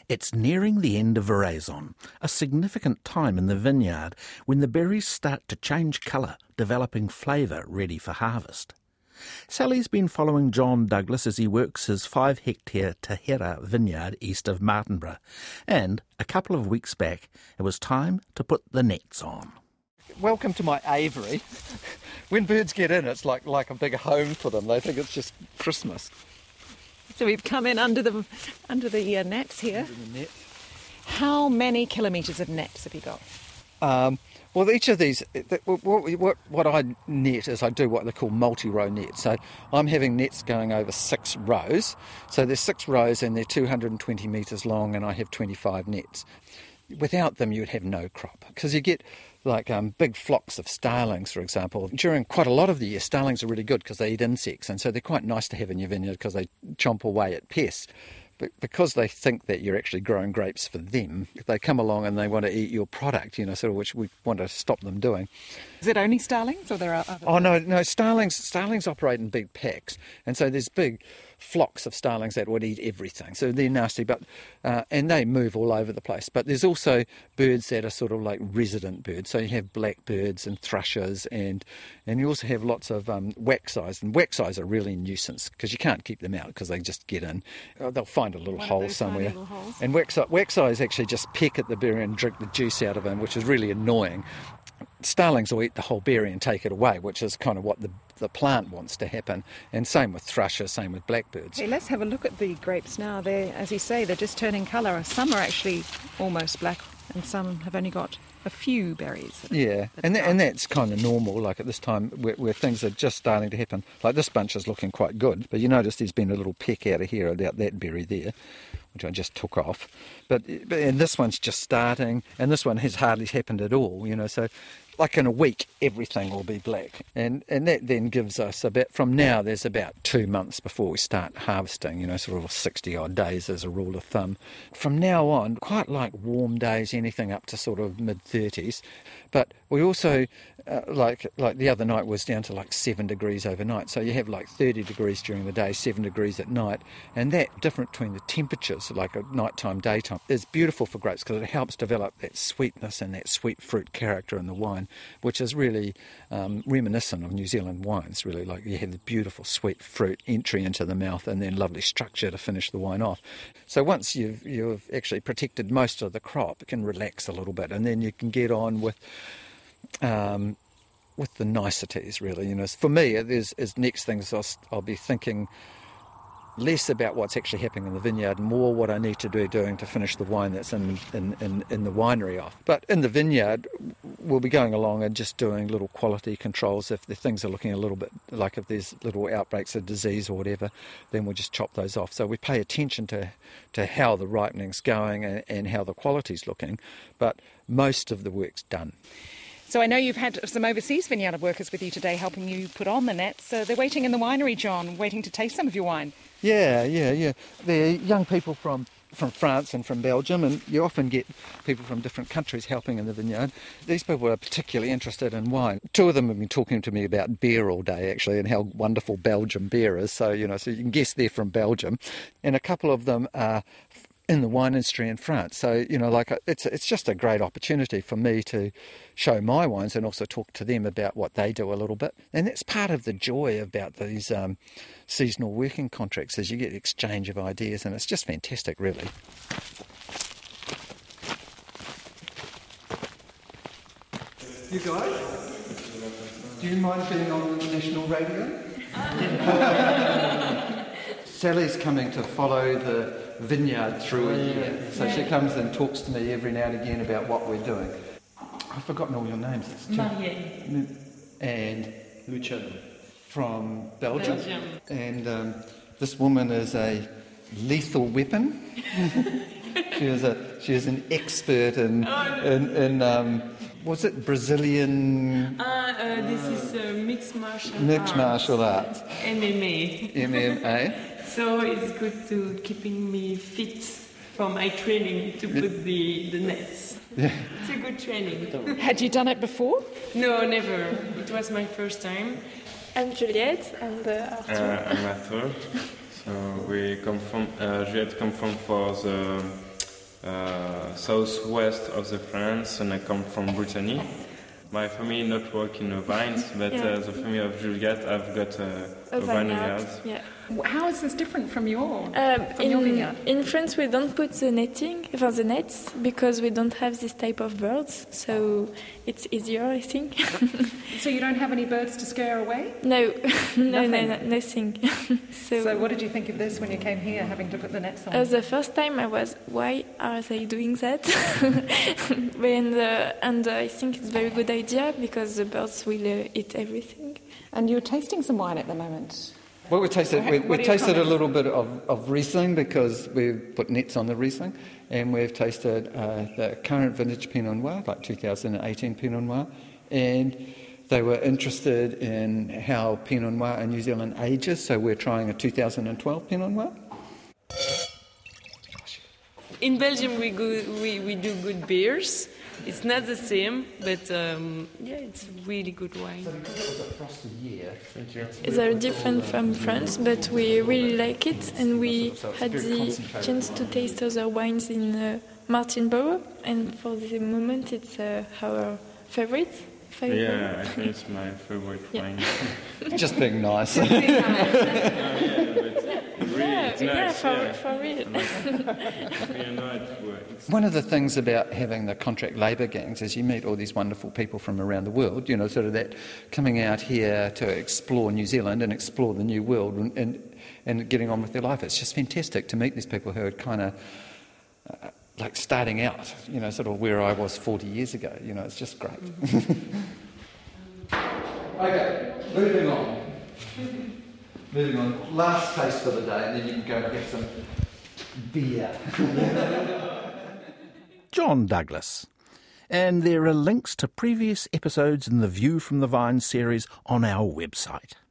It's nearing the end of veraison, a significant time in the vineyard when the berries start to change colour, developing flavour ready for harvest. Sally's been following John Douglas as he works his 5-hectare Tahera vineyard east of Martinborough, and a couple of weeks back it was time to put the nets on. Welcome to my aviary. When birds get in, it's like a big home for them. They think it's just Christmas. So we've come in under the nets here. Under the net. How many kilometres of nets have you got? Well, each of these, what I net is I do what they call multi-row nets. So I'm having nets going over 6 rows. So there's 6 rows and they're 220 metres long, and I have 25 nets. Without them, you'd have no crop, because you get like big flocks of starlings, for example. During quite a lot of the year, starlings are really good because they eat insects, and so they're quite nice to have in your vineyard because they chomp away at pests. But because they think that you're actually growing grapes for them, they come along and they want to eat your product, sort of, which we want to stop them doing. Is it only starlings, or there are other? Oh, no, starlings operate in big packs, and so there's big flocks of starlings that would eat everything. So they're nasty, but and they move all over the place. But there's also birds that are sort of like resident birds. So you have blackbirds and thrushes, and you also have lots of wax-eyes. And wax-eyes are really a nuisance because you can't keep them out because they just get in. They'll find a little hole somewhere. And wax-eyes actually just peck at the berry and drink the juice out of them, which is really annoying. Starlings will eat the whole berry and take it away, which is kind of what the plant wants to happen. And same with thrushes, same with blackbirds. Hey, let's have a look at the grapes now. They're, as you say, they're just turning colour. Some are actually almost black, and some have only got a few berries. Yeah, and that's kind of normal, like at this time where things are just starting to happen. Like this bunch is looking quite good, but you notice there's been a little peck out of here about that berry there, which I just took off. And this one's just starting, and this one has hardly happened at all, so like in a week everything will be black, and that then gives us from now there's about 2 months before we start harvesting, sort of 60 odd days as a rule of thumb. From now on, quite like warm days, anything up to sort of mid-30s, but we also like the other night was down to like 7 degrees overnight, so you have like 30 degrees during the day, 7 degrees at night, and that difference between the temperatures, like at nighttime, daytime, is beautiful for grapes because it helps develop that sweetness and that sweet fruit character in the wine, which is really reminiscent of New Zealand wines, really. Like you have the beautiful sweet fruit entry into the mouth and then lovely structure to finish the wine off. So once you've actually protected most of the crop, you can relax a little bit, and then you can get on with the niceties, really. For me, as next things I'll be thinking less about what's actually happening in the vineyard, more what I need to be doing to finish the wine that's in the winery off. But in the vineyard, we'll be going along and just doing little quality controls. If the things are looking a little bit like if there's little outbreaks of disease or whatever, then we'll just chop those off. So we pay attention to how the ripening's going and how the quality's looking, but most of the work's done. So I know you've had some overseas vineyard workers with you today helping you put on the nets. So they're waiting in the winery, John, waiting to taste some of your wine. Yeah. They're young people from France and from Belgium, and you often get people from different countries helping in the vineyard. These people are particularly interested in wine. 2 of them have been talking to me about beer all day, actually, and how wonderful Belgian beer is. So, so you can guess they're from Belgium. And a couple of them are in the wine industry in France. So, it's just a great opportunity for me to show my wines and also talk to them about what they do a little bit. And that's part of the joy about these seasonal working contracts, is you get exchange of ideas, and it's just fantastic, really. You guys, do you mind being on the national radio? Sally's coming to follow the vineyard through a year, so she comes and talks to me every now and again about what we're doing. I've forgotten all your names. Marielle. And Luciano. From Belgium. And this woman is a lethal weapon. She is an expert in was it Brazilian? This is mixed martial arts. MMA. MMA. So it's good to keeping me fit for my training to put the nets. Yeah. It's a good training. Had you done it before? No, never. It was my first time. I'm Juliette and Arthur. I'm Arthur. So we come from Juliette come from for the southwest of the France, and I come from Brittany. My family not work in the vines, but the family of Juliette have got a vineyard. Yeah. How is this different from your vineyard? In France, we don't put the the nets, because we don't have this type of birds, so it's easier, I think. So you don't have any birds to scare away? No, nothing. So what did you think of this when you came here, having to put the nets on? The first time I was, why are they doing that? and I think it's a very good idea, because the birds will eat everything. And you're tasting some wine at the moment. Well, we tasted a little bit of Riesling, because we've put nets on the Riesling, and we've tasted the current vintage Pinot Noir, like 2018 Pinot Noir, and they were interested in how Pinot Noir in New Zealand ages, so we're trying a 2012 Pinot Noir. In Belgium, we do good beers. It's not the same, but it's really good wine. So because it was a frosty year, They're different from France, but we really like it, and we had the chance to taste other wines in Martinborough, and for the moment it's our favorite. Yeah, I think it's my favorite wine. just being nice. For real. One of the things about having the contract labour gangs is you meet all these wonderful people from around the world, sort of that coming out here to explore New Zealand and explore the new world and getting on with their life. It's just fantastic to meet these people who are kind of like starting out, sort of where I was 40 years ago. It's just great. Okay, moving on. Last taste for the day, and then you can go and get some beer. John Douglas. And there are links to previous episodes in the View from the Vine series on our website.